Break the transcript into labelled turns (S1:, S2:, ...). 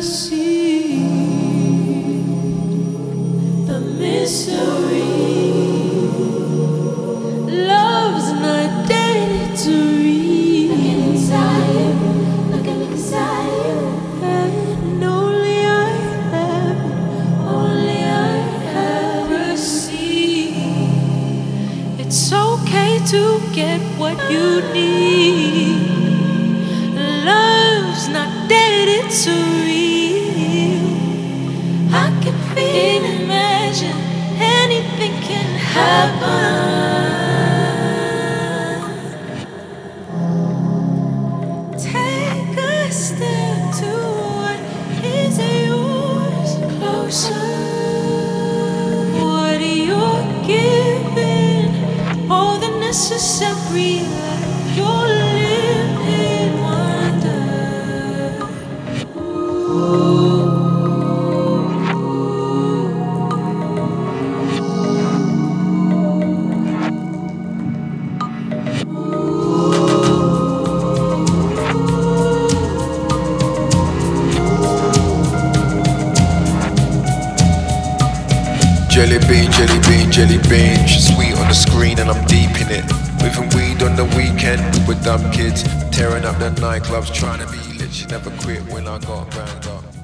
S1: see the mystery. Love's not dead to read. Looking inside you, looking inside you. And only I have received. It's okay to get what you need. Love's not dead, it's real. I can feel, imagine, anything can happen. Take a step to what is yours closer. What you're giving, all the necessary life you're living. Wonder.
S2: Jelly bean, jelly bean, jelly bean. She's sweet on the screen and I'm deep in it. Whipping weed on the weekend, we were dumb kids, tearing up the nightclubs, trying to be lit. She never quit when I got banged up.